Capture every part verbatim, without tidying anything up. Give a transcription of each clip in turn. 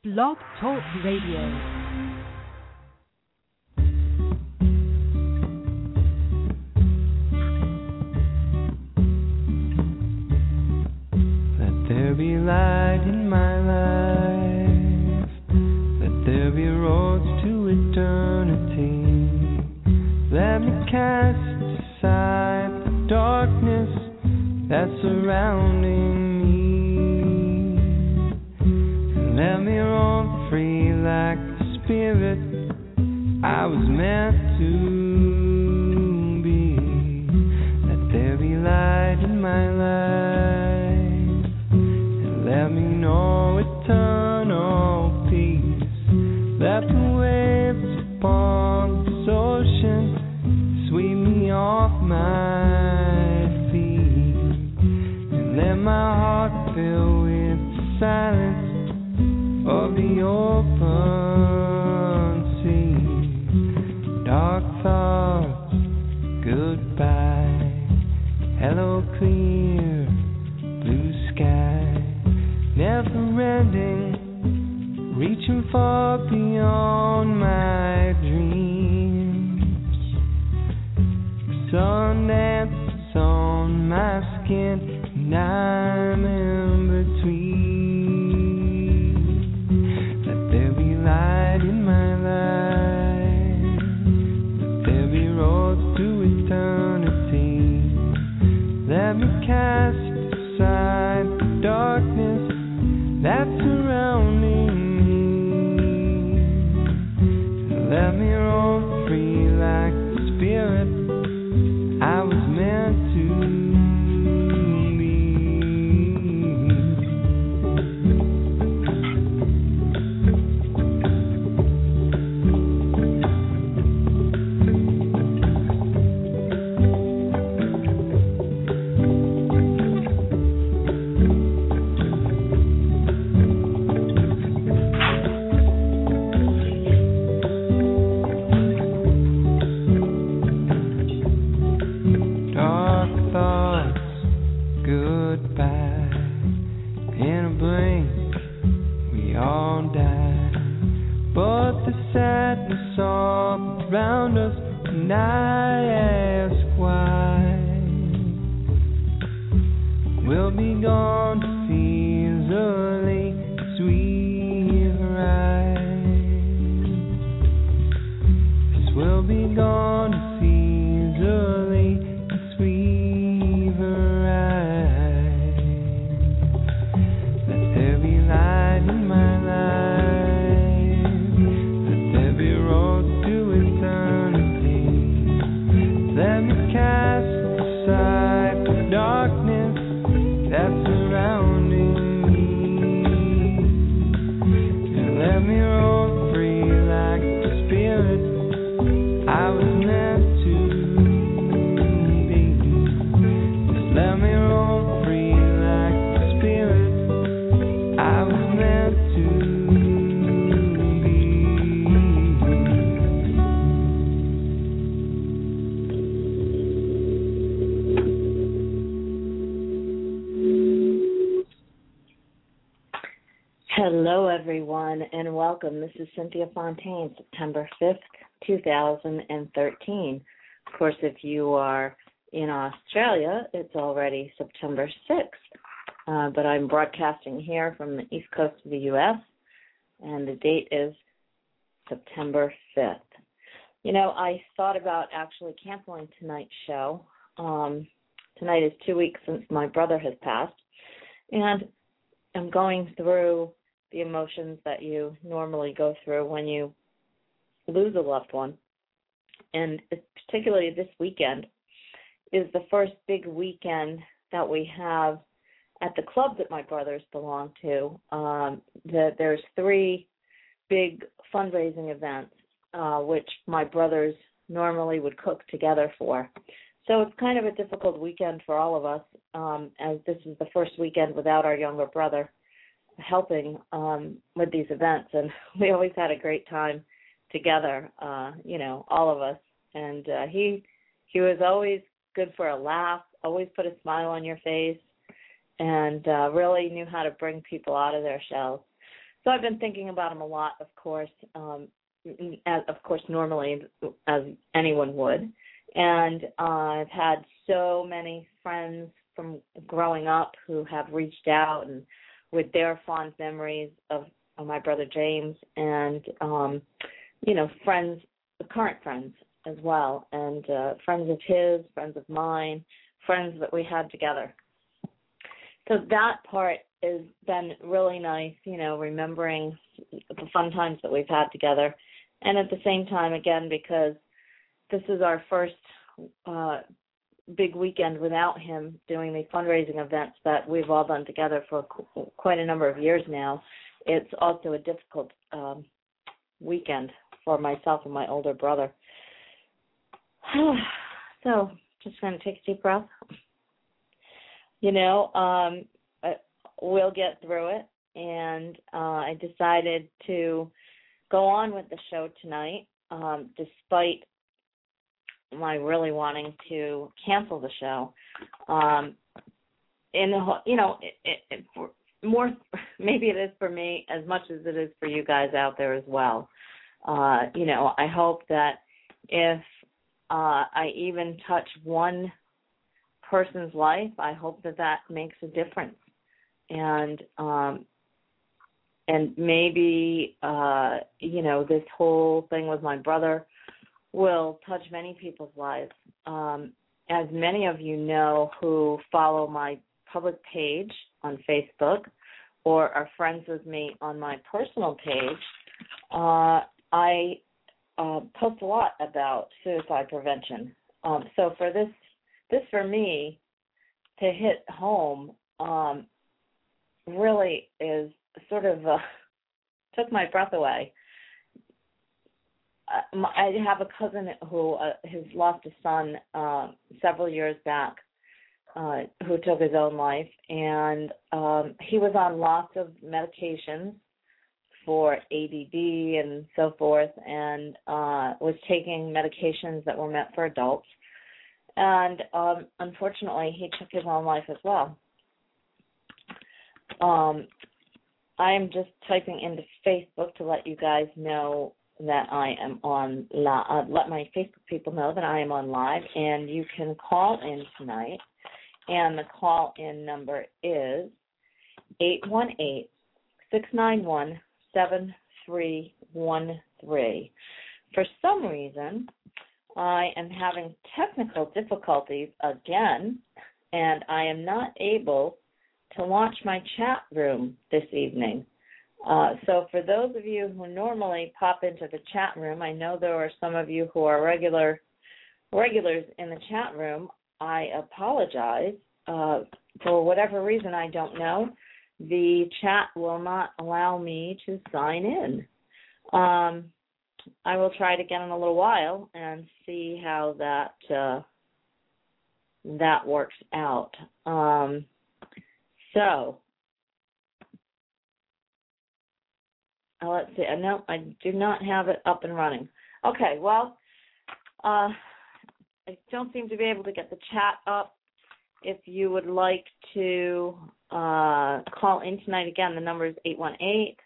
Blog Talk Radio. There be light in my life. Let there be roads to eternity. Let me cast aside the darkness that's surrounding me. And let me roam free like the spirit I was meant to be. Let there be light in my life. Let me know eternal peace. Let the waves upon this ocean sweep me off my feet. And let my heart fill with the silence of the open sea. Dark thoughts, goodbye. Hello, clear blue sky. Never ending, reaching far beyond my dreams. The sun dances on my skin, and I'm in between. Let there be light in my life. Let there be roads to eternity. Let me cast aside the darkness that's surrounding me. Let me roam free like the spirit I was meant to be. Hello, everyone, and welcome. This is Cynthia Fontaine, September fifth, two thousand thirteen. Of course, if you are in Australia, it's already September sixth, uh, but I'm broadcasting here from the East Coast of the U S, and the date is September fifth. You know, I thought about actually canceling tonight's show. Um, tonight is two weeks since my brother has passed, and I'm going through the emotions that you normally go through when you lose a loved one. And particularly this weekend is the first big weekend that we have at the club that my brothers belong to. Um, the, there's three big fundraising events, uh, which my brothers normally would cook together for. So it's kind of a difficult weekend for all of us, um, as this is the first weekend without our younger brother helping um, with these events. And we always had a great time together, uh, you know, all of us. And uh, he he was always good for a laugh, always put a smile on your face, and uh, really knew how to bring people out of their shells. So I've been thinking about him a lot, of course, um, as, of course, normally, as anyone would. And uh, I've had so many friends from growing up who have reached out and with their fond memories of, of my brother James and, um, you know, friends, current friends as well, and uh, friends of his, friends of mine, friends that we had together. So that part has been really nice, you know, remembering the fun times that we've had together. And at the same time, again, because this is our first uh, big weekend without him doing the fundraising events that we've all done together for qu- quite a number of years now, it's also a difficult um, weekend for myself and my older brother. So just going to take a deep breath. You know, um, we'll get through it, and uh, I decided to go on with the show tonight, um, despite my really wanting to cancel the show. Um, and, you know, it, it, it, for more, maybe it is for me as much as it is for you guys out there as well. Uh, you know, I hope that if uh, I even touch one person's life, I hope that that makes a difference. And um, and maybe, uh, you know, this whole thing with my brother will touch many people's lives. Um, as many of you know who follow my public page on Facebook or are friends with me on my personal page, uh, I uh, post a lot about suicide prevention. Um, so for this, this for me to hit home um, really is sort of uh, took my breath away. Uh, my, I have a cousin who uh, has lost a son uh, several years back uh, who took his own life, and um, he was on lots of medications for A D D and so forth, and uh, was taking medications that were meant for adults. And um, unfortunately, he took his own life as well. Um, I am just typing into Facebook to let you guys know that I am on, uh, let my Facebook people know that I am on live, and you can call in tonight, and the call-in number is eight one eight, six nine one, seven three one three. For some reason, I am having technical difficulties again, and I am not able to launch my chat room this evening. Uh, so for those of you who normally pop into the chat room, I know there are some of you who are regular regulars in the chat room. I apologize. Uh, for whatever reason, I don't know, the chat will not allow me to sign in. Um, I will try it again in a little while and see how that uh, that works out. Um, so, uh, let's see. Uh, no, I do not have it up and running. Okay, well, uh, I don't seem to be able to get the chat up. If you would like to uh, call in tonight, again, the number is eight one eight,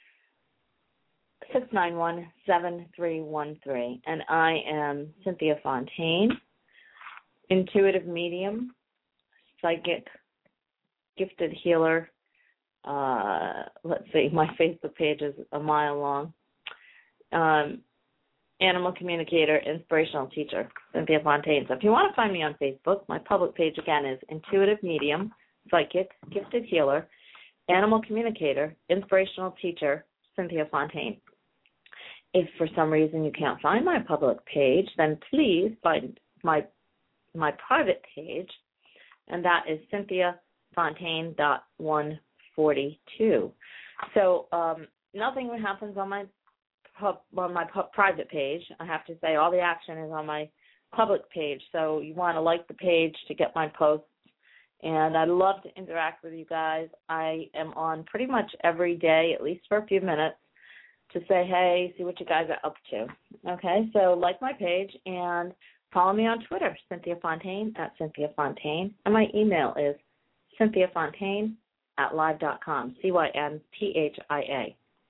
six nine one, seven three one three. And I am Cynthia Fontaine, intuitive medium, psychic, gifted healer. Uh, let's see, my Facebook page is a mile long. Um, animal communicator, inspirational teacher, Cynthia Fontaine. So if you want to find me on Facebook, my public page again is intuitive medium, psychic, gifted healer, animal communicator, inspirational teacher, Cynthia Fontaine. If for some reason you can't find my public page, then please find my my private page, and that is cynthia fontaine dot one forty-two. So um, nothing happens on my pub, on my pub, private page. I have to say all the action is on my public page. So you want to like the page to get my posts, and I'd love to interact with you guys. I am on pretty much every day, at least for a few minutes, to say, hey, see what you guys are up to. Okay, so like my page and follow me on Twitter, Cynthia Fontaine, at Cynthia Fontaine. And my email is cynthia fontaine at live dot com, C Y N T H I A.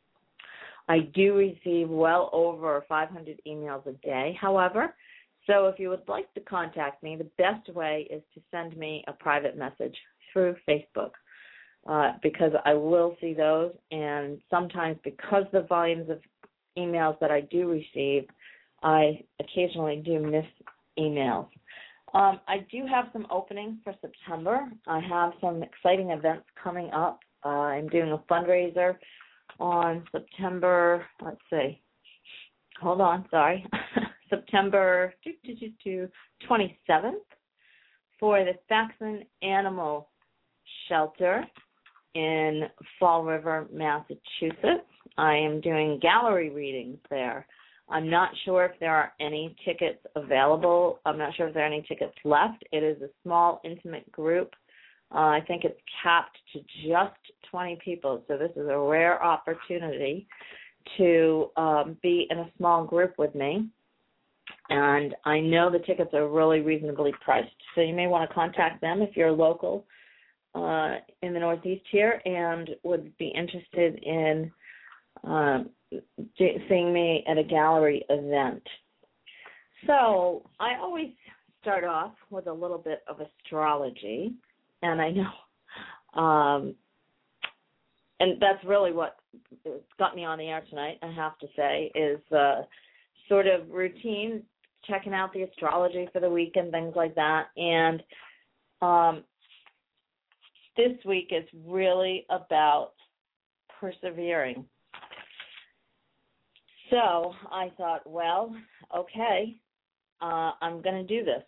I do receive well over five hundred emails a day, however. So if you would like to contact me, the best way is to send me a private message through Facebook, uh, because I will see those, and sometimes because the volumes of emails that I do receive, I occasionally do miss emails. Um, I do have some openings for September. I have some exciting events coming up. Uh, I'm doing a fundraiser on September, let's see, hold on, sorry, September twenty-seventh for the Saxon Animal Shelter in Fall River, Massachusetts. I am doing gallery readings there. I'm not sure if there are any tickets available. I'm not sure if there are any tickets left. It is a small, intimate group. Uh, I think it's capped to just twenty people, so this is a rare opportunity to um, be in a small group with me. And I know the tickets are really reasonably priced, so you may want to contact them if you're local uh, in the Northeast here and would be interested in um, seeing me at a gallery event. So I always start off with a little bit of astrology, and I know, um, and that's really what got me on the air tonight, I have to say, is uh, sort of routine, checking out the astrology for the week and things like that. And um, this week is really about persevering. So I thought, well, okay, uh, I'm going to do this.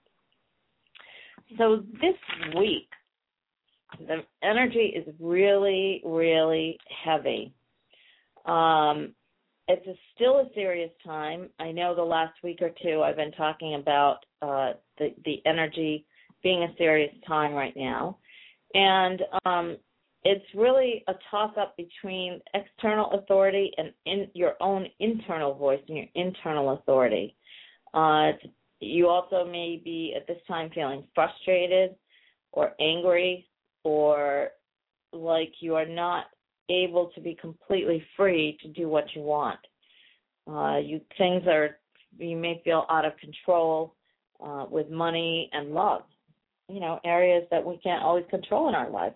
So this week, the energy is really, really heavy. Um, it's a, still a serious time. I know the last week or two I've been talking about uh, the, the energy being a serious time right now. And um, it's really a toss-up between external authority and in your own internal voice and your internal authority. Uh, you also may be at this time feeling frustrated or angry or like you are not able to be completely free to do what you want. Uh, you things are, you may feel out of control uh, with money and love, you know, areas that we can't always control in our lives.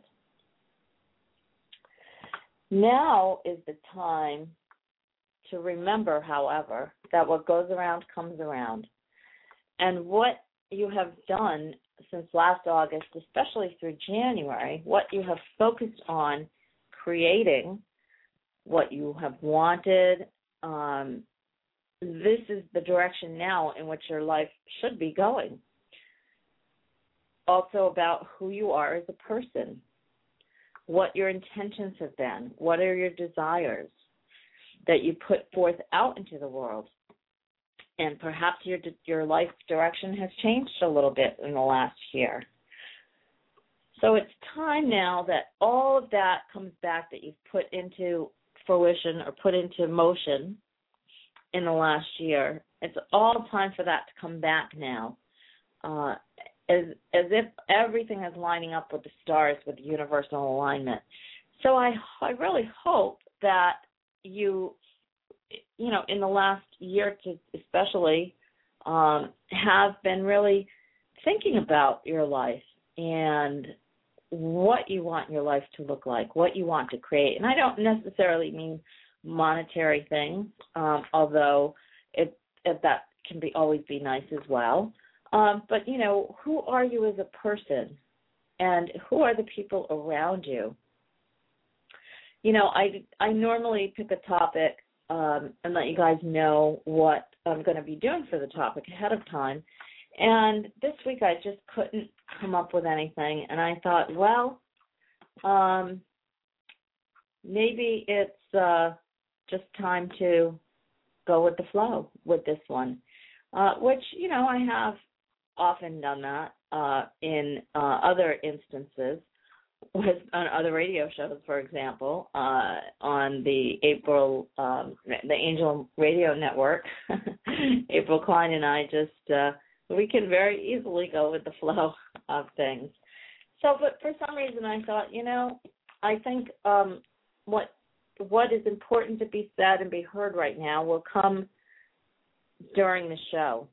Now is the time to remember, however, that what goes around comes around. And what you have done since last August, especially through January, what you have focused on creating, what you have wanted, um, this is the direction now in which your life should be going. Also about who you are as a person, what your intentions have been, what are your desires that you put forth out into the world. And perhaps your your life direction has changed a little bit in the last year. So it's time now that all of that comes back that you've put into fruition or put into motion in the last year. It's all time for that to come back now, uh, as as if everything is lining up with the stars, with universal alignment. So I I really hope that you, you know, in the last year to especially, um, have been really thinking about your life and what you want your life to look like, what you want to create. And I don't necessarily mean monetary things, um, although it, it, that can be always be nice as well. Um, but, you know, who are you as a person, and who are the people around you? You know, I, I normally pick a topic um, and let you guys know what I'm going to be doing for the topic ahead of time. And this week I just couldn't come up with anything. And I thought, well, um, maybe it's uh, just time to go with the flow with this one, uh, which, you know, I have often done that uh, in uh, other instances. Was on other radio shows, for example, uh, on the April, um, the Angel Radio Network. April Klein and I just, uh, we can very easily go with the flow of things. So, but for some reason I thought, you know, I think um, what what is important to be said and be heard right now will come during the show.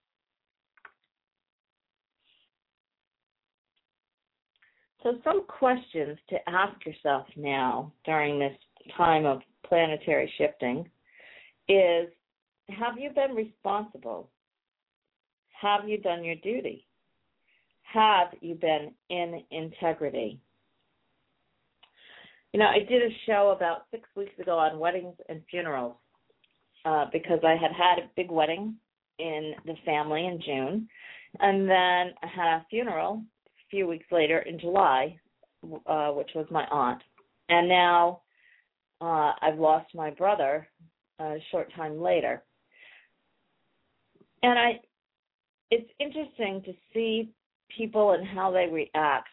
So some questions to ask yourself now during this time of planetary shifting is, have you been responsible? Have you done your duty? Have you been in integrity? You know, I did a show about six weeks ago on weddings and funerals uh, because I had had a big wedding in the family in June, and then I had a funeral a few weeks later in July, uh, which was my aunt. And now uh, I've lost my brother a short time later. And I, it's interesting to see people and how they react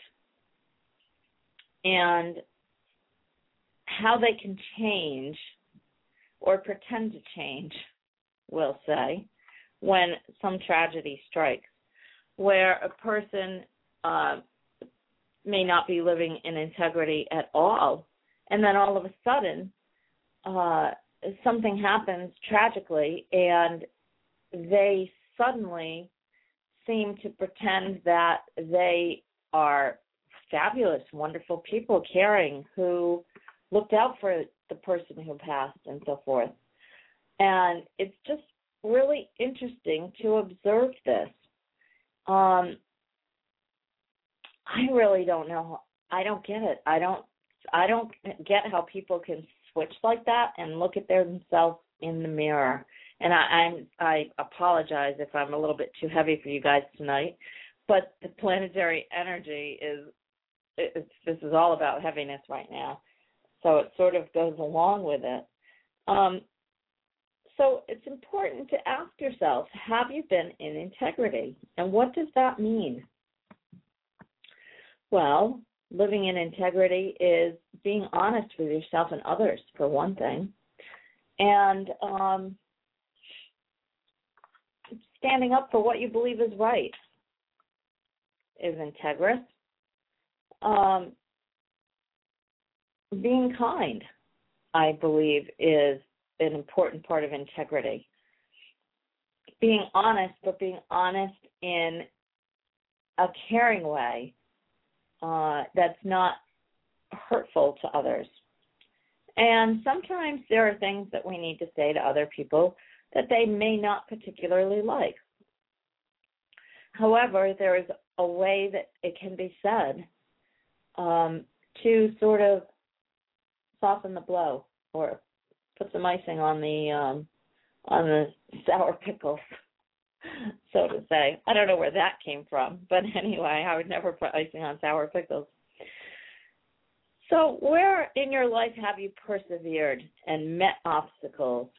and how they can change or pretend to change, we'll say, when some tragedy strikes, where a person uh, may not be living in integrity at all, and then all of a sudden uh, something happens tragically, and they suddenly seem to pretend that they are fabulous, wonderful people, caring, who looked out for the person who passed and so forth. And it's just really interesting to observe this. Um, I really don't know. I don't get it. I don't. I don't get how people can switch like that and look at themselves in the mirror. And I, I'm, I apologize if I'm a little bit too heavy for you guys tonight, but the planetary energy is. It's, this is all about heaviness right now, so it sort of goes along with it. Um, so it's important to ask yourself, have you been in integrity? And what does that mean? Well, living in integrity is being honest with yourself and others, for one thing, and um, standing up for what you believe is right is integrous. Um, being kind, I believe, is an important part of integrity. Being honest, but being honest in a caring way uh, that's not hurtful to others. And sometimes there are things that we need to say to other people that they may not particularly like. However, there is a way that it can be said um, to sort of soften the blow or put some icing on the um, on the sour pickles, so to say. I don't know where that came from, but anyway, I would never put icing on sour pickles. So where in your life have you persevered and met obstacles?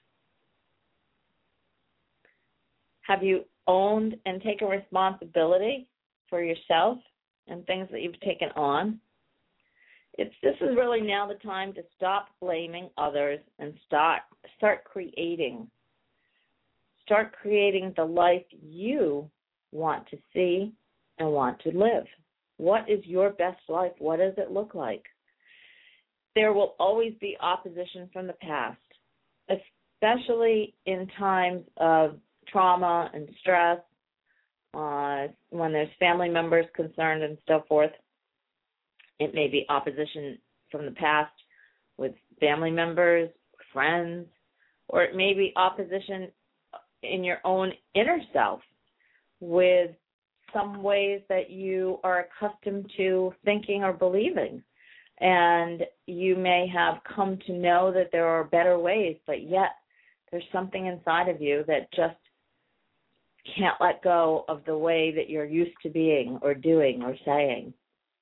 Have you owned and taken responsibility for yourself and things that you've taken on? It's, this is really now the time to stop blaming others and start start creating. Start creating the life you want to see and want to live. What is your best life? What does it look like? There will always be opposition from the past, especially in times of trauma and stress, uh, when there's family members concerned and so forth. It may be opposition from the past with family members, friends, or it may be opposition in your own inner self with some ways that you are accustomed to thinking or believing. And you may have come to know that there are better ways, but yet there's something inside of you that just can't let go of the way that you're used to being or doing or saying.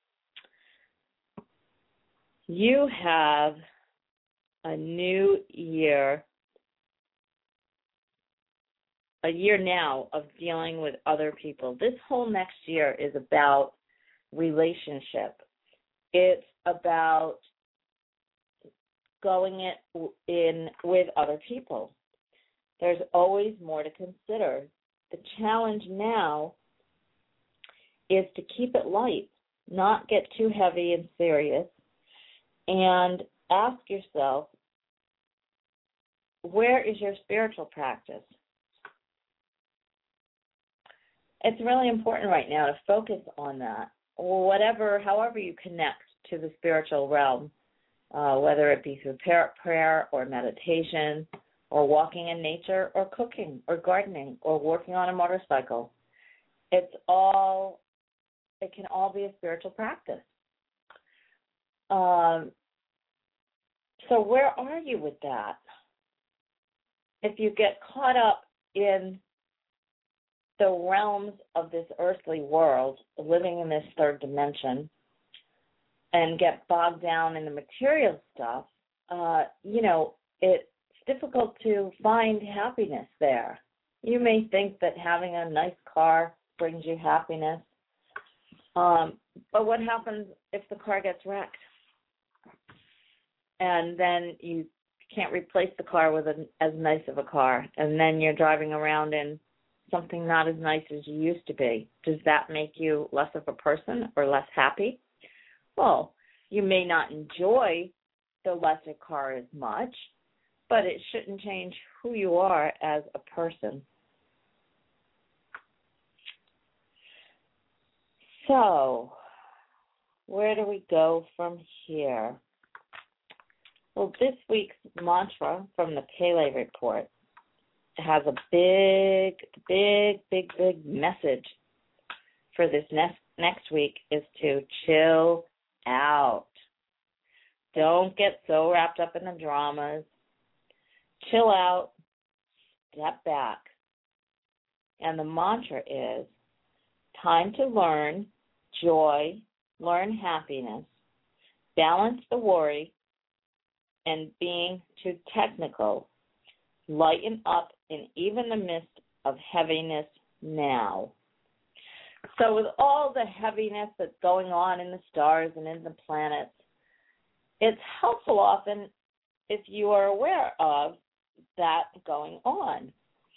You have a new year, a year now of dealing with other people. This whole next year is about relationship. It's about going it in with other people. There's always more to consider. The challenge now is to keep it light, not get too heavy and serious, and ask yourself, where is your spiritual practice? It's really important right now to focus on that, or whatever, however you connect to the spiritual realm, uh, whether it be through prayer or meditation, or walking in nature, or cooking, or gardening, or working on a motorcycle. It's all, it can all be a spiritual practice. Um, so where are you with that? If you get caught up in the realms of this earthly world, living in this third dimension, and get bogged down in the material stuff, uh, you know, it's difficult to find happiness there. You may think that having a nice car brings you happiness, um, but what happens if the car gets wrecked? And then you can't replace the car with a, as nice of a car, and then you're driving around in something not as nice as you used to be. Does that make you less of a person or less happy? Well, you may not enjoy the lesser car as much, but it shouldn't change who you are as a person. So, where do we go from here? Well, this week's mantra from the Pele Report has a big, big, big, big message for this next next week is to chill out. Don't get so wrapped up in the dramas. Chill out, step back. And the mantra is time to learn joy, learn happiness, balance the worry, and being too technical, lighten up in even the midst of heaviness now. So with all the heaviness that's going on in the stars and in the planets, it's helpful often if you are aware of that going on.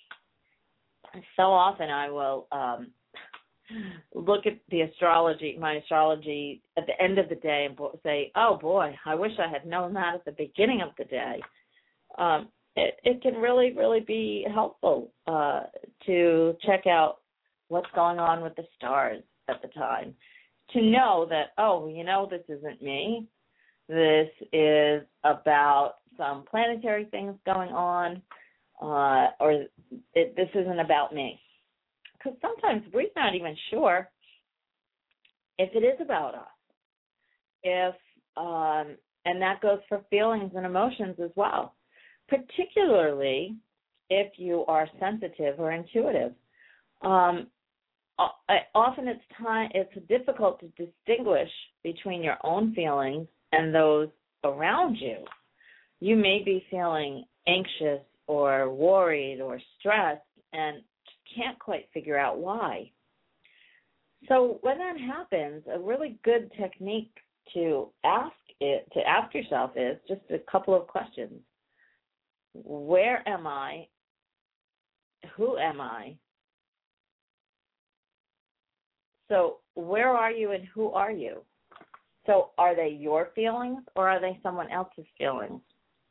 So often I will um, look at the astrology, my astrology at the end of the day and say, oh boy, I wish I had known that at the beginning of the day. Um, it, it can really, really be helpful uh, to check out what's going on with the stars at the time. To know that, oh, you know, this isn't me. This is about some planetary things going on, uh, or it, this isn't about me. Because sometimes we're not even sure if it is about us. If um, and that goes for feelings and emotions as well, particularly if you are sensitive or intuitive. Um, often it's time it's difficult to distinguish between your own feelings and those around you. You may be feeling anxious or worried or stressed and can't quite figure out why. So when that happens, a really good technique to ask it to ask yourself is just a couple of questions. Where am I? Who am I? So where are you and who are you? So are they your feelings or are they someone else's feelings?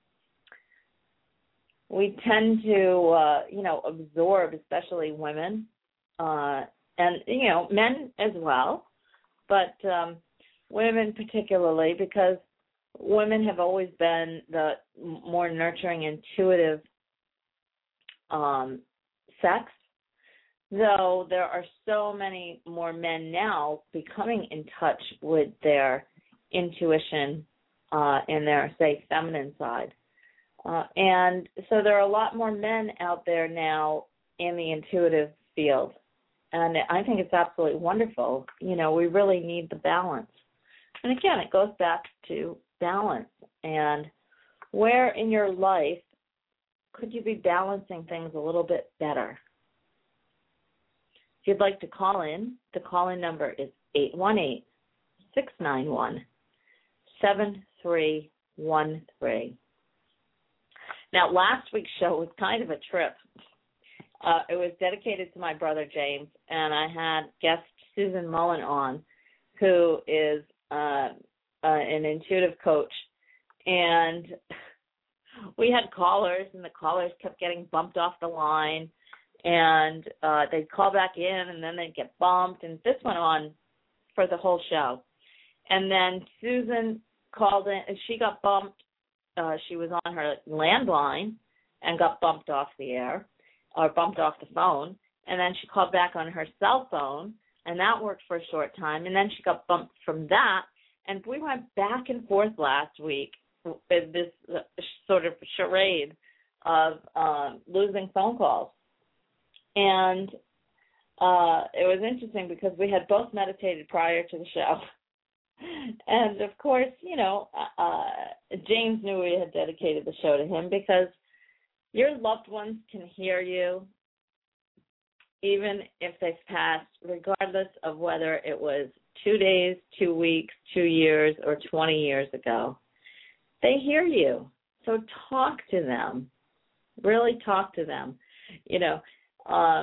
We tend to, uh, you know, absorb, especially women, uh, and, you know, men as well, but um, women particularly, because women have always been the more nurturing, intuitive um, sex, though there are so many more men now becoming in touch with their intuition uh, and their, say, feminine side. Uh, and so there are a lot more men out there now in the intuitive field. And I think it's absolutely wonderful. You know, we really need the balance. And again, it goes back to balance. And where in your life could you be balancing things a little bit better? If you'd like to call in, the call-in number is eight one eight, six nine one, seven three one three. Now, last week's show was kind of a trip. Uh, it was dedicated to my brother James, and I had guest Susan Mullen on, who is uh, uh, an intuitive coach. And we had callers, and the callers kept getting bumped off the line, and uh, they'd call back in, and then they'd get bumped, and this went on for the whole show. And then Susan called in, and she got bumped. Uh, she was on her landline and got bumped off the air, or bumped off the phone, and then she called back on her cell phone, and that worked for a short time, and then she got bumped from that, and we went back and forth last week with this uh, sort of charade of um, losing phone calls. And uh, it was interesting because we had both meditated prior to the show. And, of course, you know, uh, James knew we had dedicated the show to him because your loved ones can hear you even if they've passed, regardless of whether it was two days, two weeks, two years, or twenty years ago. They hear you. So talk to them. Really talk to them. You know, uh,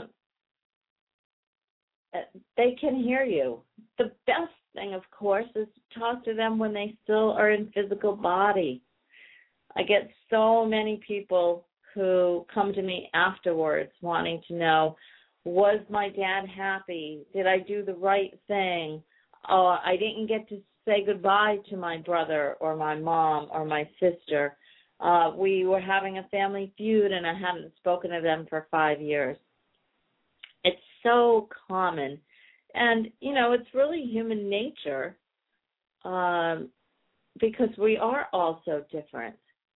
they can hear you. The best thing, of course, is to talk to them when they still are in physical body. I get so many people who come to me afterwards wanting to know, was my dad happy? Did I do the right thing? Oh, I didn't get to say goodbye to my brother or my mom or my sister. Uh, we were having a family feud and I hadn't spoken to them for five years. It's so common. And, you know, it's really human nature um, because we are all so different.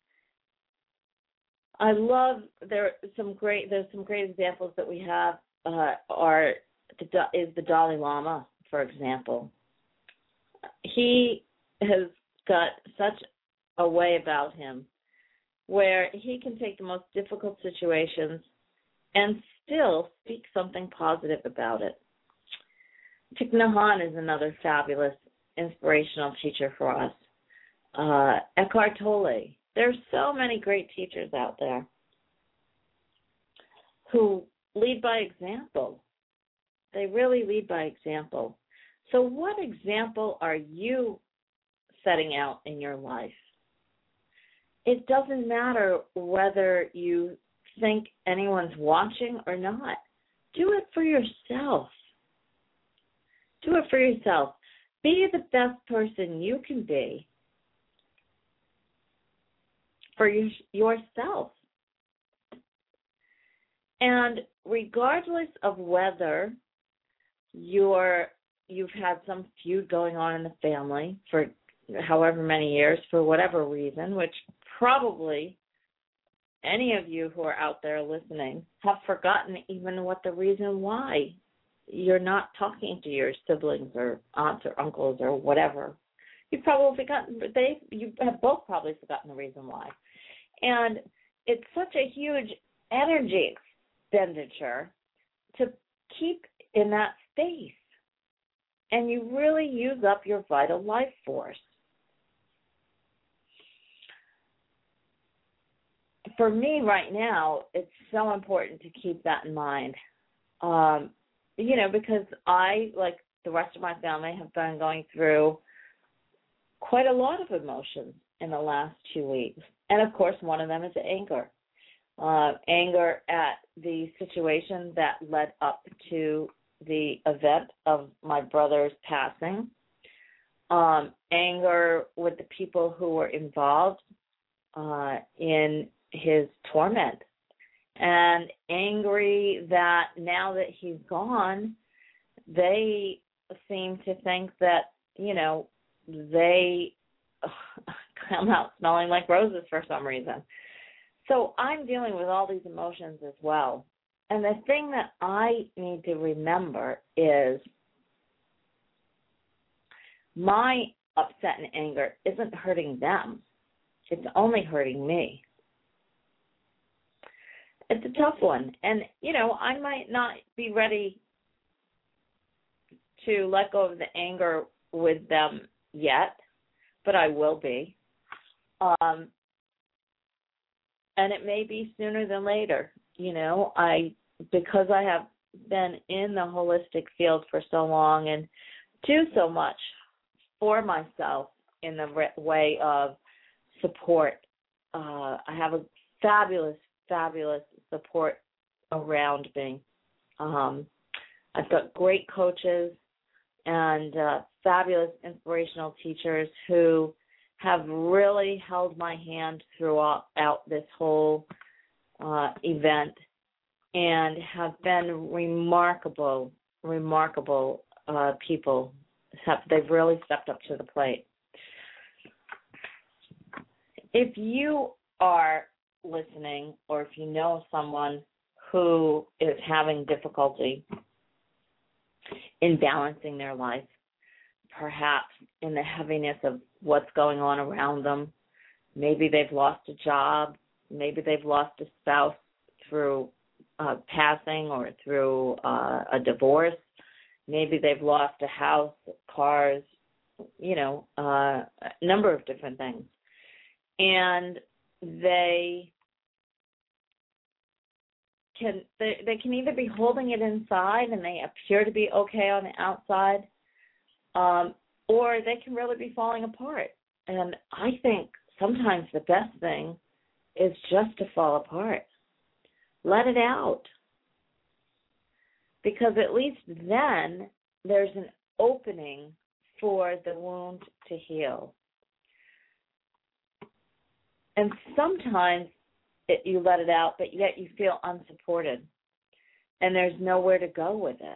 I love, there are some great, there's some great examples that we have uh, are, is the Dalai Lama, for example. He has got such a way about him where he can take the most difficult situations and still speak something positive about it. Thich Nhat Hanh is another fabulous inspirational teacher for us. Uh, Eckhart Tolle. There's so many great teachers out there who lead by example. They really lead by example. So what example are you setting out in your life? It doesn't matter whether you think anyone's watching or not. Do it for yourself. Do it for yourself. Be the best person you can be for you, yourself. And regardless of whether you're, you've had some feud going on in the family for however many years, for whatever reason, which probably any of you who are out there listening have forgotten even what the reason why you're not talking to your siblings or aunts or uncles or whatever. You've probably forgotten, they, you have both probably forgotten the reason why. And it's such a huge energy expenditure to keep in that space. And you really use up your vital life force. For me right now, it's so important to keep that in mind. Um, you know, because I, like the rest of my family, have been going through quite a lot of emotions in the last two weeks. And, of course, one of them is anger. Uh, anger at the situation that led up to the event of my brother's passing. Um, anger with the people who were involved uh, in his torment. And angry that now that he's gone, they seem to think that, you know, they come out smelling like roses for some reason. So I'm dealing with all these emotions as well. And the thing that I need to remember is my upset and anger isn't hurting them. It's only hurting me. It's a tough one. And, you know, I might not be ready to let go of the anger with them yet, but I will be. Um, and it may be sooner than later. You know, I because I have been in the holistic field for so long and do so much for myself in the way of support uh, I have a fabulous, fabulous support around me. Um, I've got great coaches and uh, fabulous inspirational teachers who have really held my hand throughout out this whole uh, event and have been remarkable, remarkable uh, people. They've really stepped up to the plate. If you are listening or if you know someone who is having difficulty in balancing their life, perhaps in the heaviness of what's going on around them, maybe they've lost a job, maybe they've lost a spouse through uh, passing or through uh, a divorce, maybe they've lost a house, cars, you know, uh, a number of different things. And they can they, they can either be holding it inside and they appear to be okay on the outside, um, or they can really be falling apart. And I think sometimes the best thing is just to fall apart. Let it out. Because at least then there's an opening for the wound to heal. And sometimes it, you let it out, but yet you feel unsupported, and there's nowhere to go with it.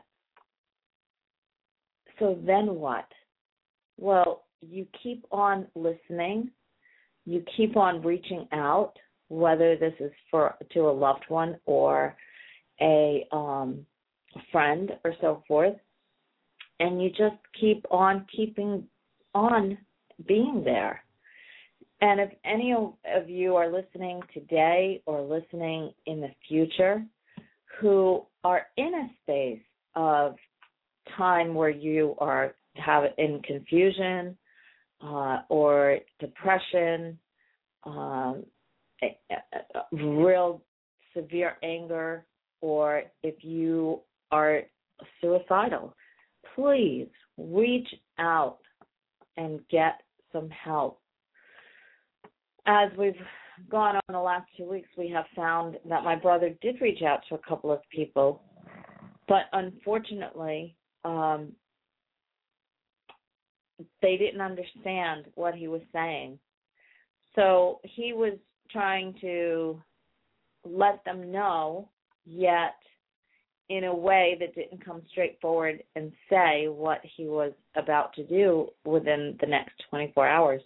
So then what? Well, you keep on listening. You keep on reaching out, whether this is for to a loved one or a, um, a friend or so forth, and you just keep on keeping on being there. And if any of you are listening today or listening in the future who are in a space of time where you are have in confusion uh, or depression, um, real severe anger, or if you are suicidal, please reach out and get some help. As we've gone on the last two weeks, we have found that my brother did reach out to a couple of people, but unfortunately, um, they didn't understand what he was saying. So he was trying to let them know, yet in a way that didn't come straight forward and say what he was about to do within the next twenty-four hours.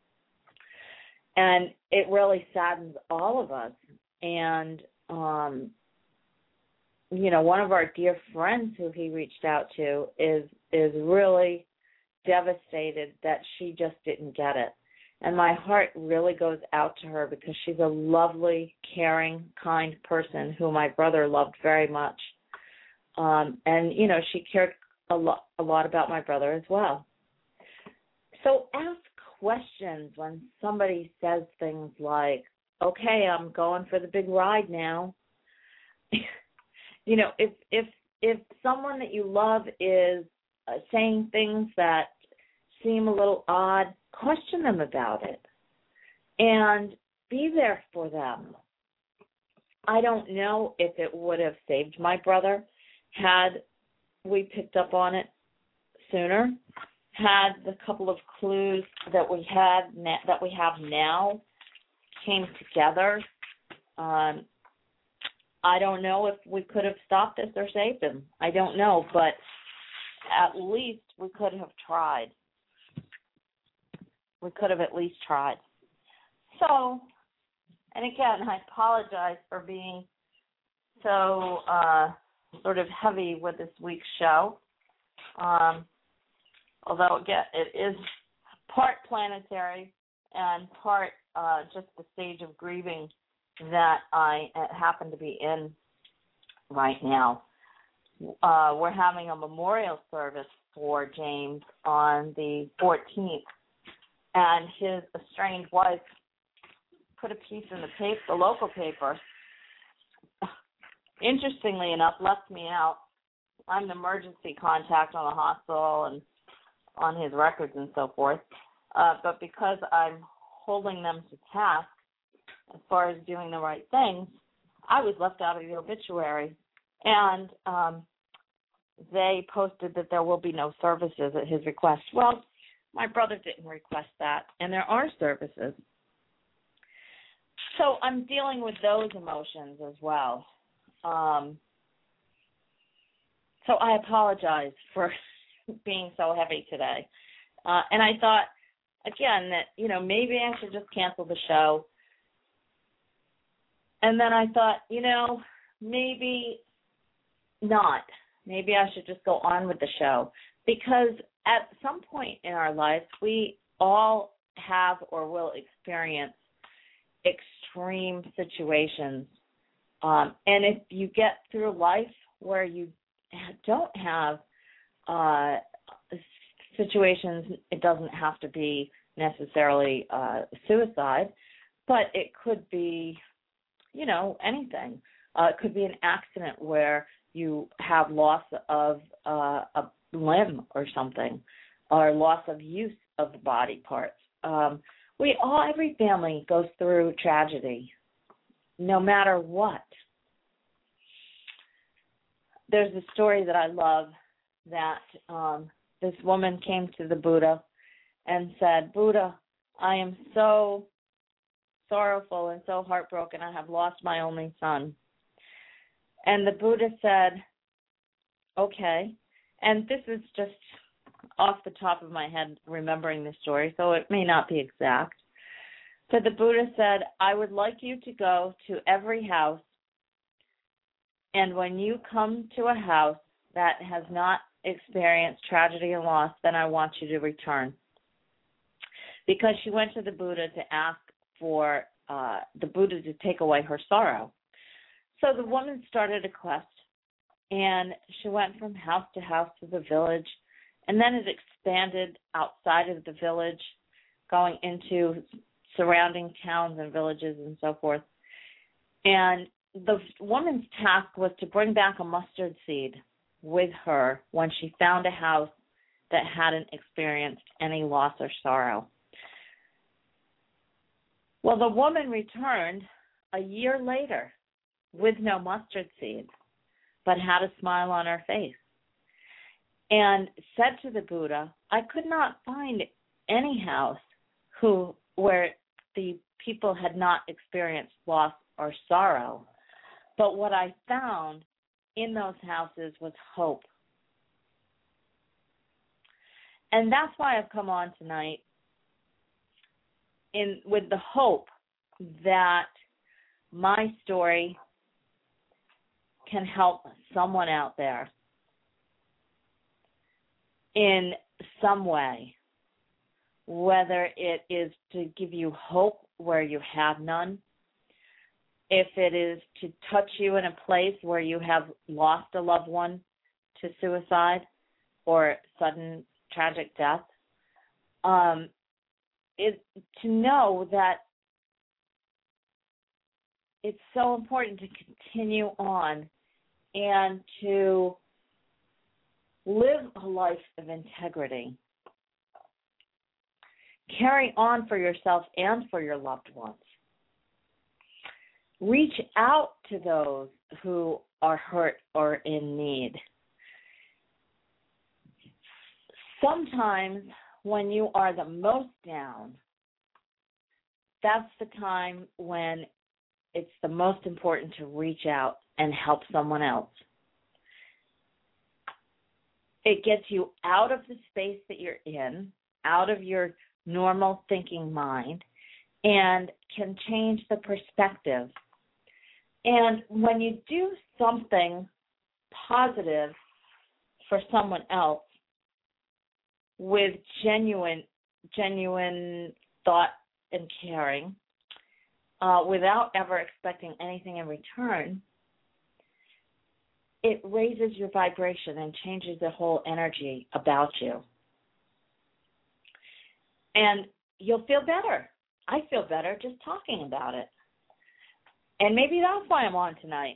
And it really saddens all of us. And, um, you know, one of our dear friends who he reached out to is is really devastated that she just didn't get it. And my heart really goes out to her because she's a lovely, caring, kind person who my brother loved very much. Um, and, you know, she cared a lot, a lot about my brother as well. So ask questions when somebody says things like, okay, I'm going for the big ride now. You know, if if if someone that you love is uh, saying things that seem a little odd, question them about it and be there for them. I don't know if it would have saved my brother had we picked up on it sooner, had the couple of clues that we had that we have now came together. Um, I don't know if we could have stopped this or saved him. I don't know, but at least we could have tried. We could have at least tried. So, and again, I apologize for being so uh, sort of heavy with this week's show. Um, although, again, it is part planetary and part uh, just the stage of grieving that I happen to be in right now. Uh, we're having a memorial service for James on the fourteenth, and his estranged wife put a piece in the paper, the local paper. Interestingly enough, left me out. I'm the emergency contact on the hospital and on his records and so forth. Uh, but because I'm holding them to task, as far as doing the right things, I was left out of the obituary. And um, they posted that there will be no services at his request. Well, my brother didn't request that, and there are services. So I'm dealing with those emotions as well. Um, so I apologize for being so heavy today. Uh, and I thought, again, that, you know, maybe I should just cancel the show. And then I thought, you know, maybe not. Maybe I should just go on with the show. Because at some point in our lives, we all have or will experience extreme situations. Um, and if you get through life where you don't have uh, situations, it doesn't have to be necessarily uh, suicide, but it could be, you know, anything. Uh, it could be an accident where you have loss of uh, a limb or something, or loss of use of the body parts. Um, we all, every family goes through tragedy, no matter what. There's a story that I love that um, this woman came to the Buddha and said, Buddha, I am so sorrowful and so heartbroken. I have lost my only son. And the Buddha said, okay. And this is just off the top of my head remembering the story, so it may not be exact. But the Buddha said, I would like you to go to every house, and when you come to a house that has not experienced tragedy and loss, then I want you to return. Because she went to the Buddha to ask for uh, the Buddha to take away her sorrow. So the woman started a quest, and she went from house to house to the village, and then it expanded outside of the village, going into surrounding towns and villages and so forth. And the woman's task was to bring back a mustard seed with her when she found a house that hadn't experienced any loss or sorrow. Well, the woman returned a year later with no mustard seed, but had a smile on her face, and said to the Buddha, I could not find any house who where the people had not experienced loss or sorrow, but what I found in those houses was hope. And that's why I've come on tonight in with the hope that my story can help someone out there in some way, whether it is to give you hope where you have none, if it is to touch you in a place where you have lost a loved one to suicide or sudden tragic death, um, it, to know that it's so important to continue on and to live a life of integrity. Carry on for yourself and for your loved ones. Reach out to those who are hurt or in need. Sometimes when you are the most down, that's the time when it's the most important to reach out and help someone else. It gets you out of the space that you're in, out of your normal thinking mind, and can change the perspective. And when you do something positive for someone else with genuine, genuine thought and caring, uh, without ever expecting anything in return, it raises your vibration and changes the whole energy about you. And you'll feel better. I feel better just talking about it. And maybe that's why I'm on tonight.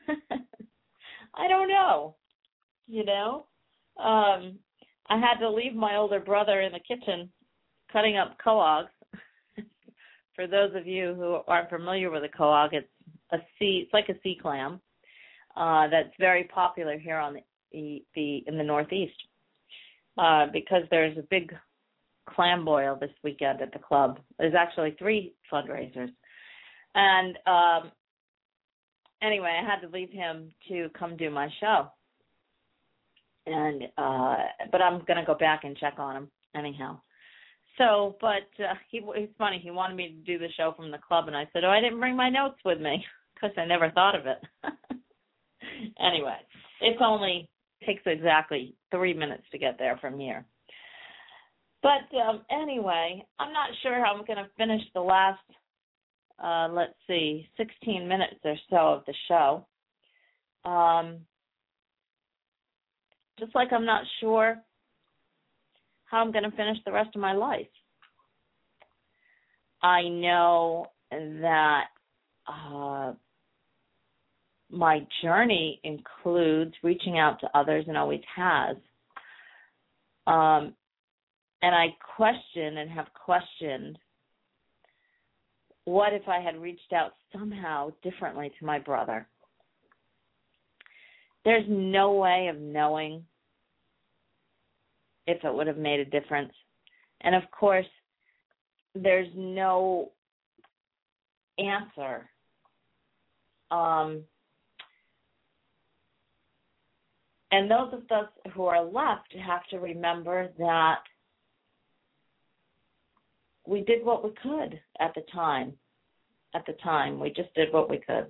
I don't know. You know? Um, I had to leave my older brother in the kitchen cutting up co-ogs for those of you who aren't familiar with a quahog, it's a sea, it's like a sea clam uh, that's very popular here on the, the in the Northeast uh, because there's a big clam boil this weekend at the club. There's actually three fundraisers. And um, anyway, I had to leave him to come do my show. And uh, but I'm going to go back and check on him anyhow. So, but uh, he it's funny. He wanted me to do the show from the club, and I said, oh, I didn't bring my notes with me because I never thought of it. Anyway, it's only takes exactly three minutes to get there from here. But um, anyway, I'm not sure how I'm going to finish the last, uh, let's see, sixteen minutes or so of the show. Um, just like I'm not sure how I'm going to finish the rest of my life. I know that uh, my journey includes reaching out to others and always has. Um, and I question and have questioned, what if I had reached out somehow differently to my brother? There's no way of knowing if it would have made a difference. And, of course, there's no answer. Um, and those of us who are left have to remember that we did what we could at the time. At the time, we just did what we could.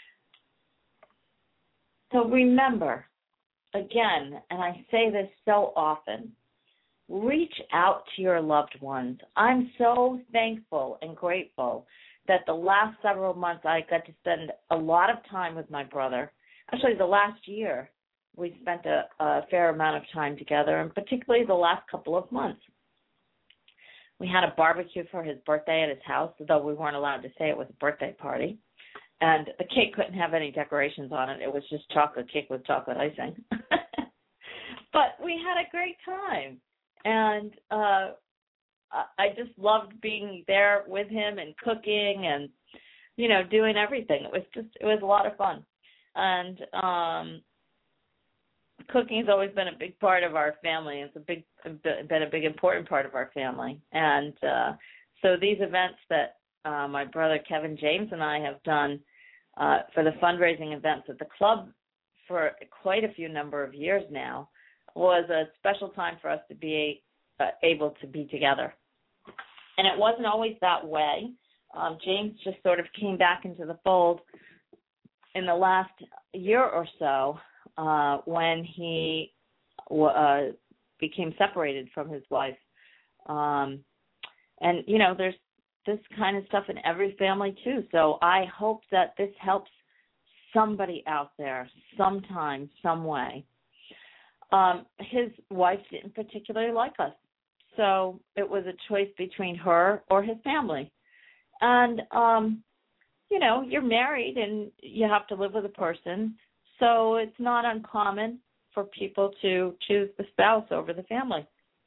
So remember, again, and I say this so often, reach out to your loved ones. I'm so thankful and grateful that the last several months I got to spend a lot of time with my brother. Actually, the last year we spent a, a fair amount of time together, and particularly the last couple of months. We had a barbecue for his birthday at his house, though we weren't allowed to say it was a birthday party. And the cake couldn't have any decorations on it. It was just chocolate cake with chocolate icing. But we had a great time. And uh, I just loved being there with him and cooking and, you know, doing everything. It was just, it was a lot of fun. And um, cooking has always been a big part of our family. It's a big, been a big important part of our family. And uh, so these events that uh, my brother Kevin James and I have done uh, for the fundraising events at the club for quite a few number of years now was a special time for us to be uh, able to be together. And it wasn't always that way. Um, James just sort of came back into the fold in the last year or so uh, when he uh, became separated from his wife. Um, and, you know, there's this kind of stuff in every family, too. So I hope that this helps somebody out there sometime, some way. Um, his wife didn't particularly like us, so it was a choice between her or his family. And, um, you know, you're married and you have to live with a person, so it's not uncommon for people to choose the spouse over the family.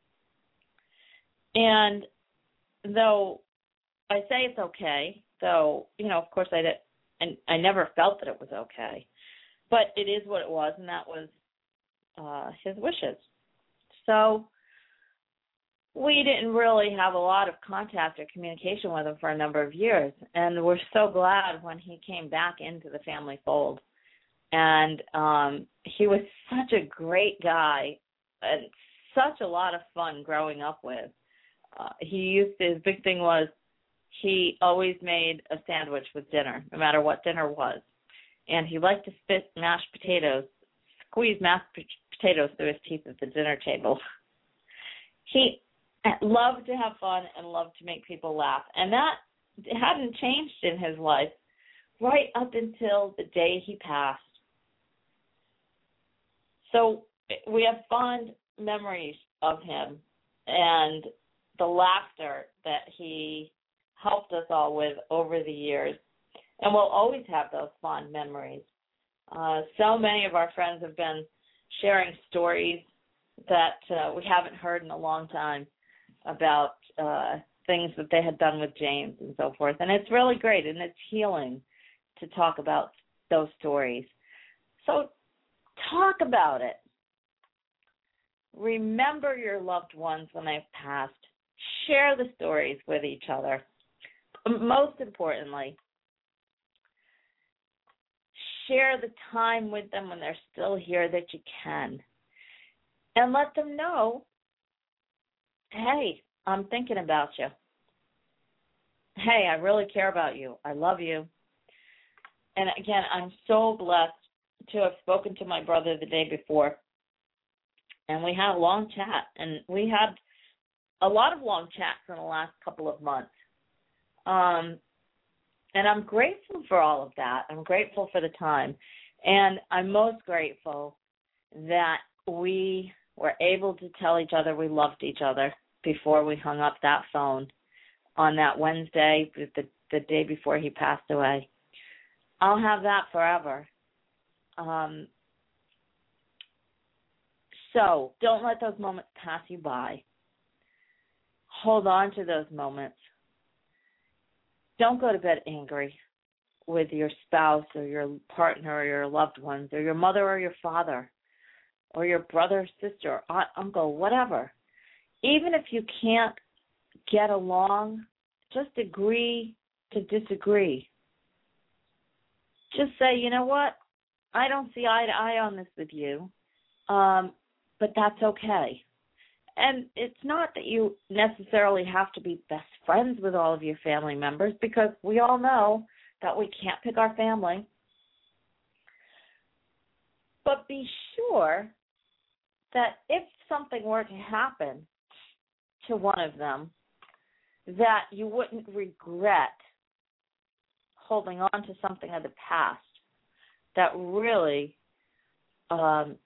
And though I say it's okay, though, you know, of course I did, and I never felt that it was okay, but it is what it was, and that was uh, his wishes. So we didn't really have a lot of contact or communication with him for a number of years, and we're so glad when he came back into the family fold. And um, he was such a great guy and such a lot of fun growing up with. Uh, he used to, his big thing was he always made a sandwich with dinner, no matter what dinner was. And he liked to spit mashed potatoes, squeeze mashed potatoes through his teeth at the dinner table. He loved to have fun and loved to make people laugh. And that hadn't changed in his life right up until the day he passed. So we have fond memories of him and the laughter that he helped us all with over the years. And we'll always have those fond memories. Uh, so many of our friends have been sharing stories that uh, we haven't heard in a long time about uh, things that they had done with James and so forth. And it's really great, and it's healing to talk about those stories. So talk about it. Remember your loved ones when they've passed. Share the stories with each other. Most importantly, share the time with them when they're still here that you can. And let them know, hey, I'm thinking about you. Hey, I really care about you. I love you. And again, I'm so blessed to have spoken to my brother the day before. And we had a long chat. And we had a lot of long chats in the last couple of months. Um, and I'm grateful for all of that. I'm grateful for the time. And I'm most grateful that we were able to tell each other we loved each other before we hung up that phone on that Wednesday, the, the day before he passed away. I'll have that forever. Um, so don't let those moments pass you by. Hold on to those moments. Don't go to bed angry with your spouse or your partner or your loved ones or your mother or your father or your brother, sister, aunt, uncle, whatever. Even if you can't get along, just agree to disagree. Just say, you know what, I don't see eye to eye on this with you, um, but that's okay. And it's not that you necessarily have to be best friends with all of your family members, because we all know that we can't pick our family. But be sure that if something were to happen to one of them, that you wouldn't regret holding on to something of the past that really um,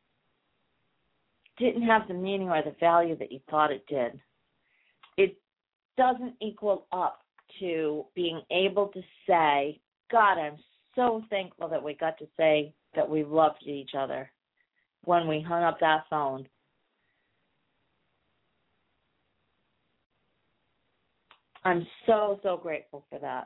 didn't have the meaning or the value that you thought it did. It doesn't equal up to being able to say, God, I'm so thankful that we got to say that we loved each other when we hung up that phone. I'm so, so grateful for that.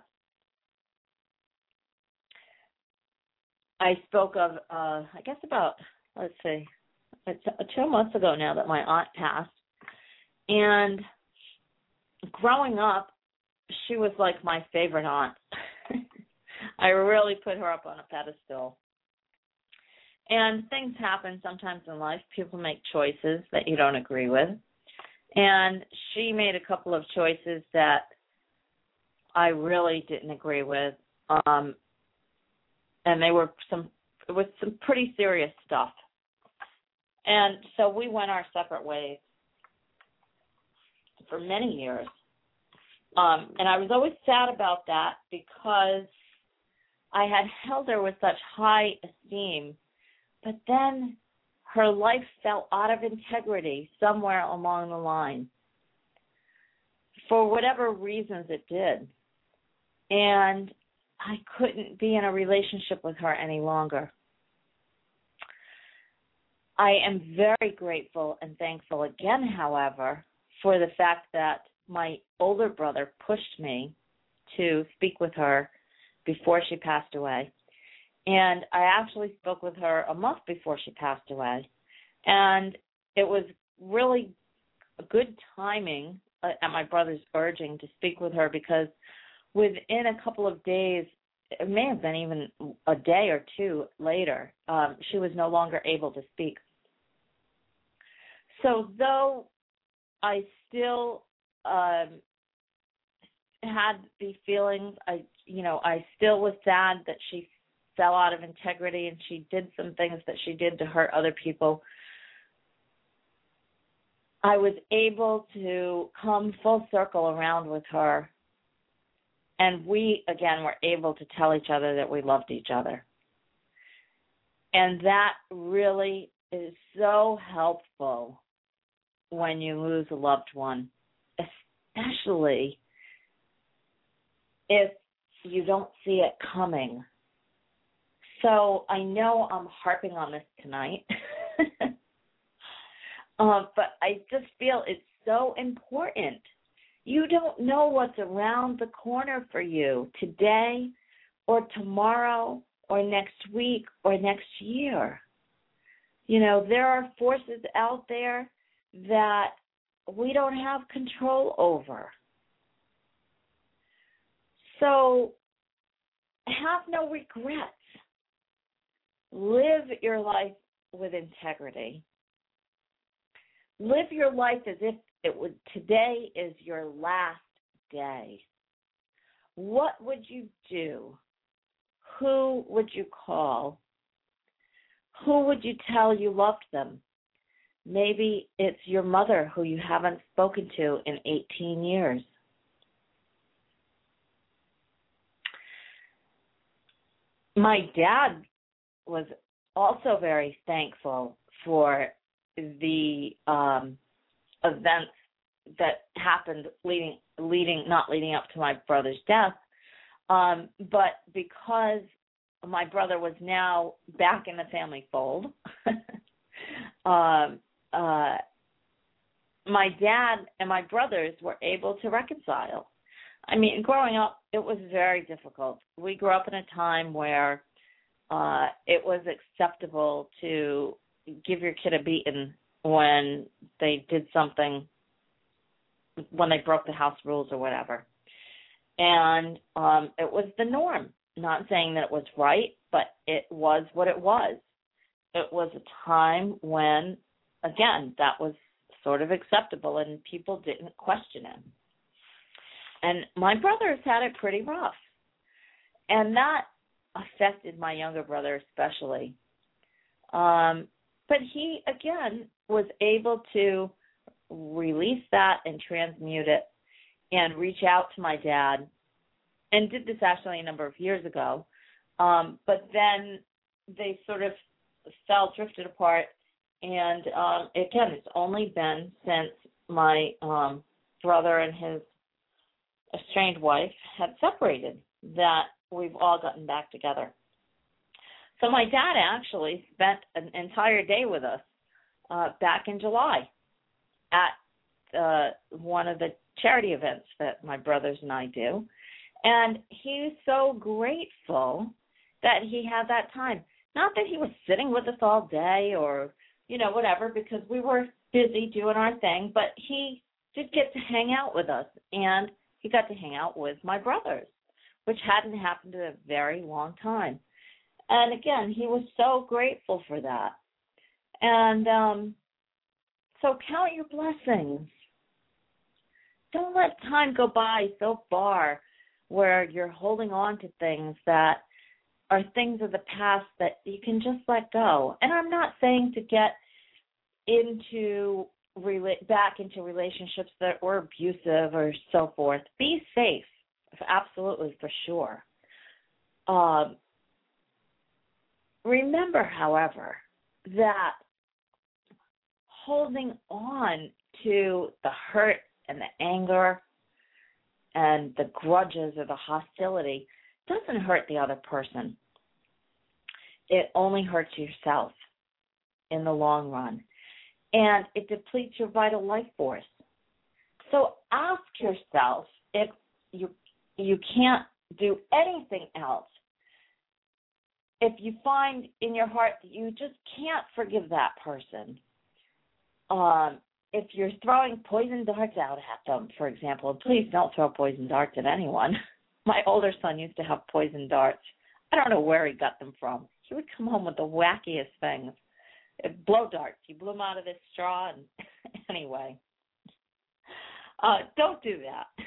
I spoke of, uh, I guess about, let's see, it's two months ago now that my aunt passed. And growing up, she was like my favorite aunt. I really put her up on a pedestal. And things happen sometimes in life. People make choices that you don't agree with. And she made a couple of choices that I really didn't agree with. Um, and they were some, it was some pretty serious stuff. And so we went our separate ways for many years. Um, and I was always sad about that because I had held her with such high esteem, but then her life fell out of integrity somewhere along the line for whatever reasons it did. And I couldn't be in a relationship with her any longer. I am very grateful and thankful again, however, for the fact that my older brother pushed me to speak with her before she passed away. And I actually spoke with her a month before she passed away. And it was really a good timing at my brother's urging to speak with her, because within a couple of days, it may have been even a day or two later, um, she was no longer able to speak. So though I still um, had the feelings, I, you know, I still was sad that she fell out of integrity and she did some things that she did to hurt other people. I was able to come full circle around with her, and we, again, were able to tell each other that we loved each other. And that really is so helpful when you lose a loved one, especially if you don't see it coming. So I know I'm harping on this tonight, um, but I just feel it's so important You don't know what's around the corner for you today or tomorrow or next week or next year. You know, there are forces out there that we don't have control over. So have no regrets. Live your life with integrity. Live your life as if it would today is your last day. What would you do? Who would you call? Who would you tell you loved them? Maybe it's your mother who you haven't spoken to in eighteen years. My dad was also very thankful for the um, events that happened leading, leading, not leading up to my brother's death, um, but because my brother was now back in the family fold, um, uh, my dad and my brothers were able to reconcile. I mean, growing up, it was very difficult. We grew up in a time where uh, it was acceptable to give your kid a beating when they did something, when they broke the house rules or whatever. And um, it was the norm. Not saying that it was right, but it was what it was. It was a time when, again, that was sort of acceptable and people didn't question it. And my brothers had it pretty rough. And that affected my younger brother especially. Um, but he, again, was able to release that and transmute it and reach out to my dad, and did this actually a number of years ago. Um, but then they sort of fell, drifted apart. And, um, again, it's only been since my um, brother and his estranged wife had separated that we've all gotten back together. So my dad actually spent an entire day with us uh, back in July at uh, one of the charity events that my brothers and I do. And he's so grateful that he had that time. Not that he was sitting with us all day or, you know, whatever, because we were busy doing our thing, but he did get to hang out with us. And he got to hang out with my brothers, which hadn't happened in a very long time. And again, he was so grateful for that. And um, so count your blessings. Don't let time go by so far where you're holding on to things that are things of the past that you can just let go. And I'm not saying to get into back into relationships that were abusive or so forth. Be safe, absolutely, for sure. Um, remember, however, that holding on to the hurt and the anger and the grudges or the hostility doesn't hurt the other person. It only hurts yourself in the long run. And it depletes your vital life force. So ask yourself, if you you can't do anything else, if you find in your heart that you just can't forgive that person, um, if you're throwing poison darts out at them, for example, please don't throw poison darts at anyone. My older son used to have poison darts. I don't know where he got them from. He would come home with the wackiest things. Blow darts. He blew them out of this straw. And anyway, uh, don't do that.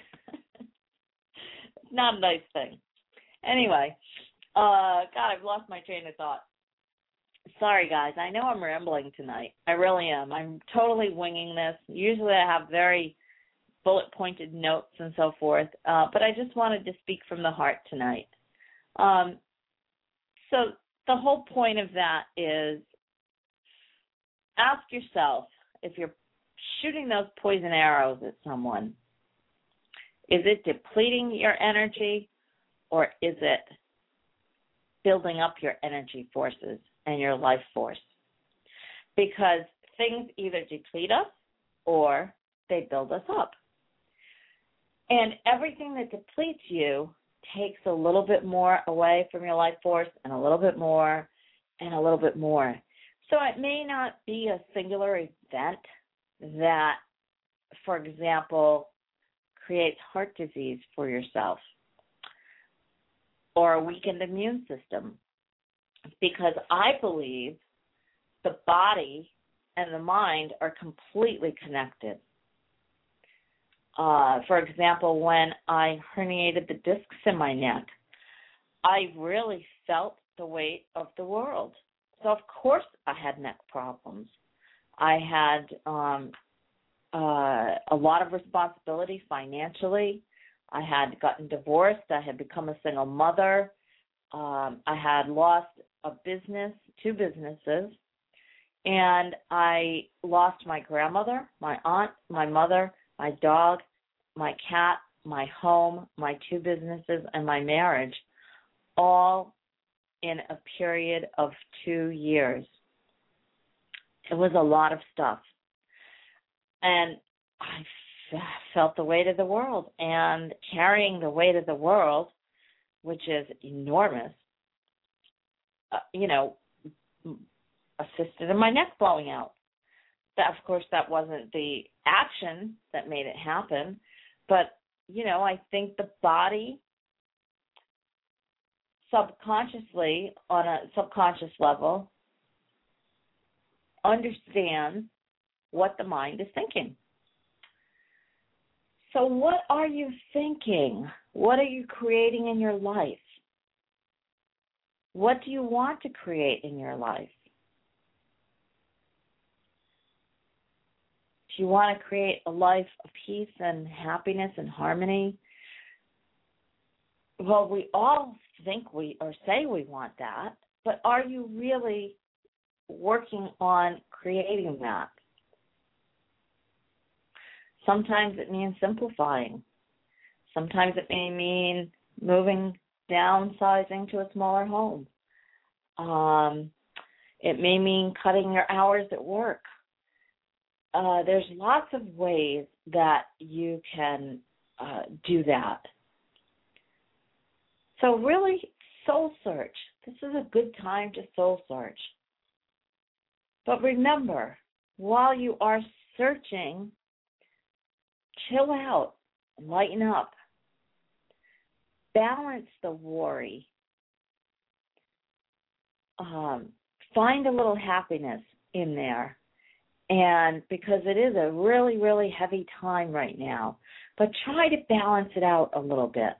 It's not a nice thing. Anyway, uh, God, I've lost my train of thought. Sorry, guys. I know I'm rambling tonight. I really am. I'm totally winging this. Usually I have very bullet-pointed notes and so forth, uh, but I just wanted to speak from the heart tonight. Um, so the whole point of that is, ask yourself, if you're shooting those poison arrows at someone, is it depleting your energy or is it building up your energy forces and your life force? Because things either deplete us or they build us up. And everything that depletes you takes a little bit more away from your life force and a little bit more and a little bit more. So it may not be a singular event that, for example, creates heart disease for yourself or a weakened immune system, because I believe the body and the mind are completely connected. Uh, for example, when I herniated the discs in my neck, I really felt the weight of the world. So, of course, I had neck problems. I had um, uh, a lot of responsibility financially. I had gotten divorced. I had become a single mother. Um, I had lost a business, two businesses, and I lost my grandmother, my aunt, my mother, my dog, my cat, my home, my two businesses, and my marriage, all in a period of two years. It was a lot of stuff. And I f- felt the weight of the world. And carrying the weight of the world, which is enormous, uh, you know, assisted in my neck blowing out. That, of course, that wasn't the action that made it happen. But, you know, I think the body subconsciously, on a subconscious level, understands what the mind is thinking. So what are you thinking? What are you creating in your life? What do you want to create in your life? Do you want to create a life of peace and happiness and harmony? Well, we all think we or say we want that, but are you really working on creating that? Sometimes it means simplifying. Sometimes it may mean moving, downsizing to a smaller home. Um, it may mean cutting your hours at work. Uh, there's lots of ways that you can uh, do that. So really, soul search. This is a good time to soul search. But remember, while you are searching, chill out, lighten up, balance the worry, um, find a little happiness in there. And because it is a really, really heavy time right now, but try to balance it out a little bit.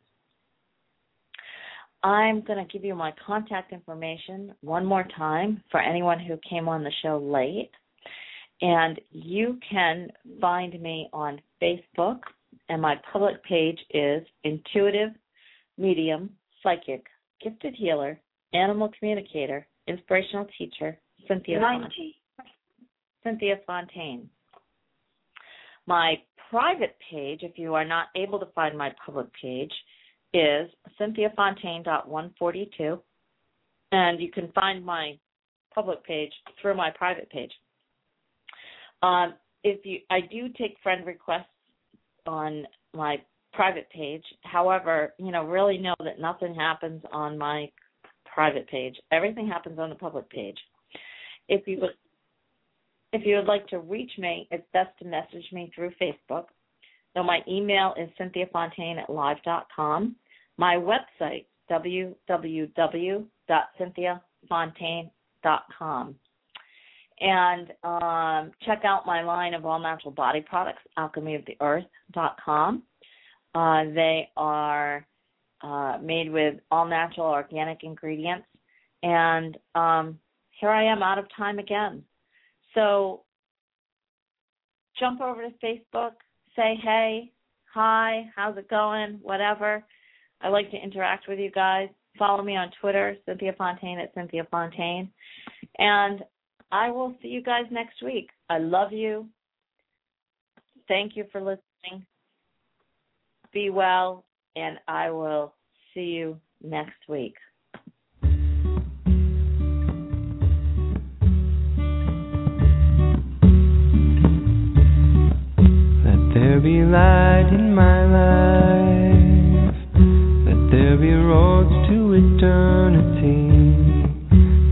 I'm going to give you my contact information one more time for anyone who came on the show late. And you can find me on Facebook, and my public page is Intuitive Medium Psychic Gifted Healer, Animal Communicator, Inspirational Teacher, Cynthia Fontaine. Cynthia Fontaine. My private page, if you are not able to find my public page, is cynthia fontaine dot one forty-two, and you can find my public page through my private page. Um, if you, I do take friend requests on my private page. However, you know, really know that nothing happens on my private page. Everything happens on the public page. If you would, if you would like to reach me, it's best to message me through Facebook. So my email is cynthia fontaine at live dot com. My website, w w w dot cynthia fontaine dot com. And um, check out my line of all natural body products, alchemy of the earth dot com. Uh, they are uh, made with all natural organic ingredients. And um, here I am out of time again. So jump over to Facebook, say hey, hi, how's it going, whatever. I like to interact with you guys. Follow me on Twitter, Cynthia Fontaine at Cynthia Fontaine. And I will see you guys next week. I love you. Thank you for listening. Be well, and I will see you next week. Let there be light in my life.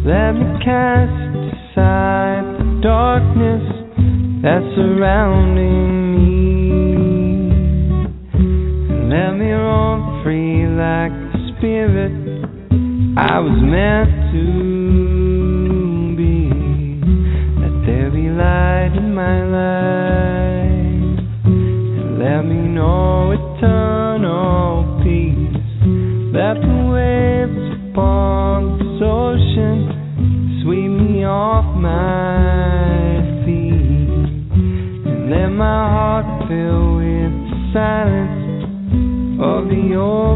Let me cast aside the darkness that's surrounding me, and let me roam free like the spirit I was meant to be. Let there be light in my life, and let me know eternal peace. Let the waves upon this ocean sweep me off my feet, and let my heart fill with the silence of the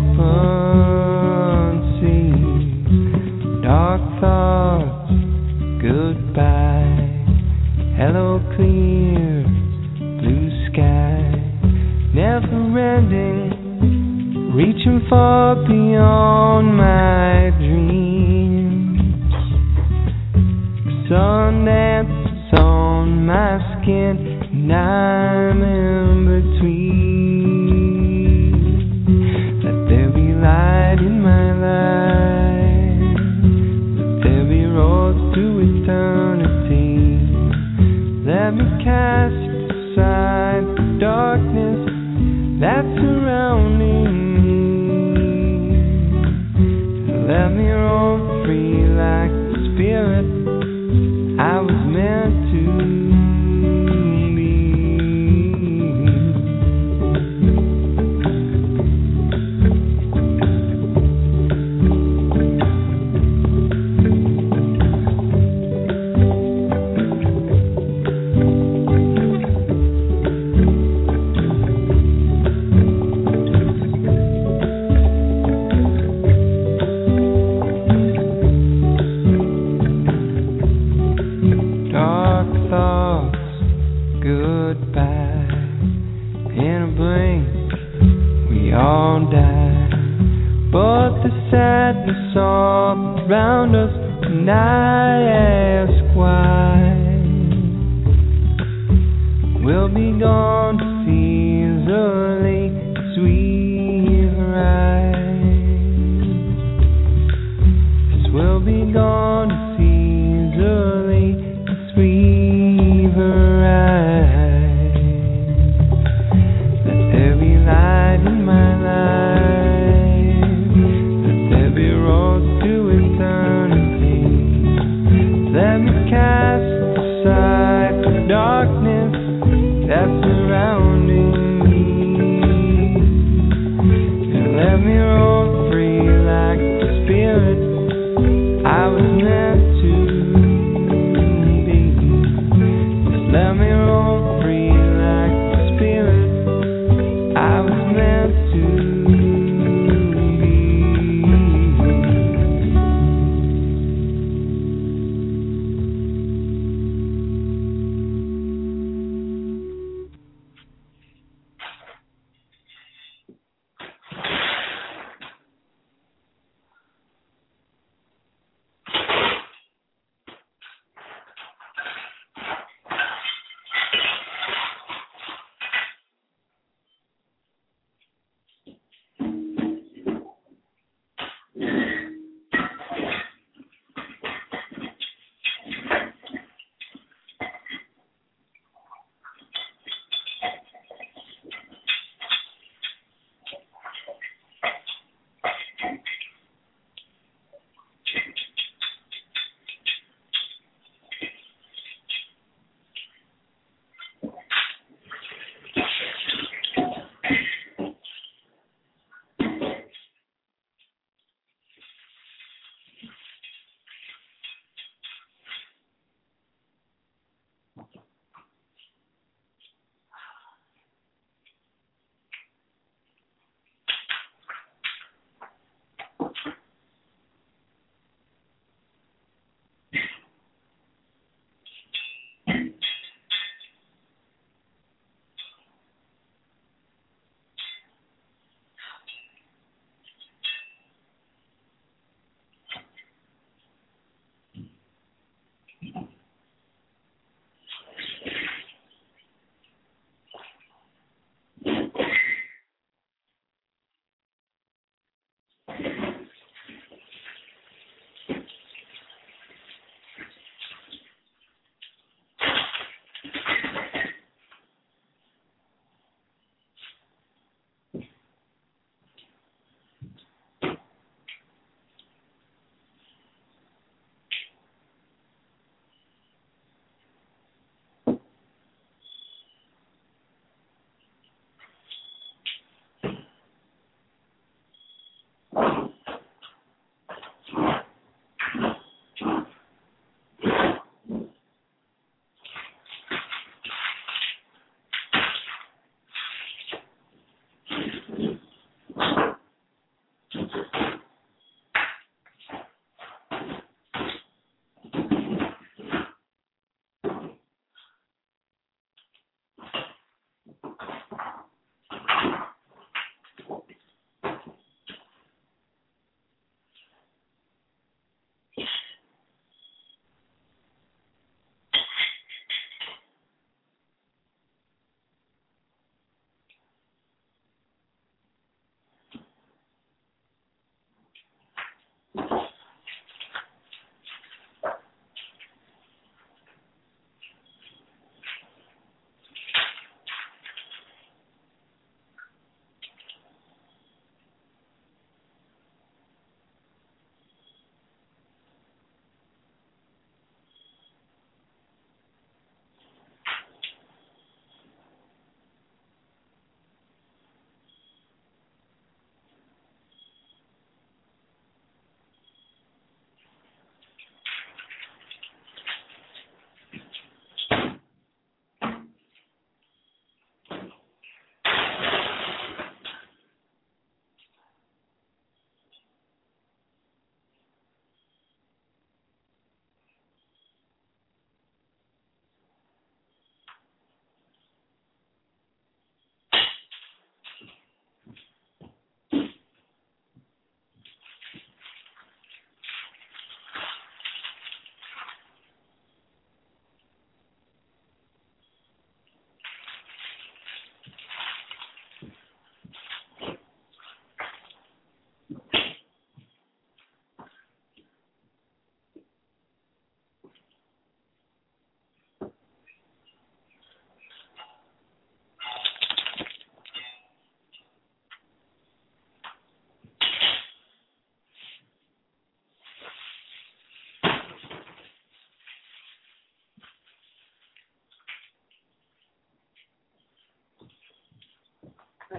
open sea. Dark thoughts, goodbye. Hello, clear blue sky. Never ending, reaching far beyond my dreams. Sun dances on my skin, and I'm in between. Let there be light in my life, let there be roads to eternity. Let me cast aside the darkness that's surrounding me, and let me roam free like the spirit I was meant to. Around us, and I ask why. We'll be gone to easily as we arrive. Yes, we'll be gone to easily as we arrive. Let there be light in my life, let there be roads to eternity. Let me cast aside the darkness that's surrounding me, and let me roam free like the spirit I was meant to be. Just let me roam free like the spirit I was meant to be.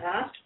Uh-huh.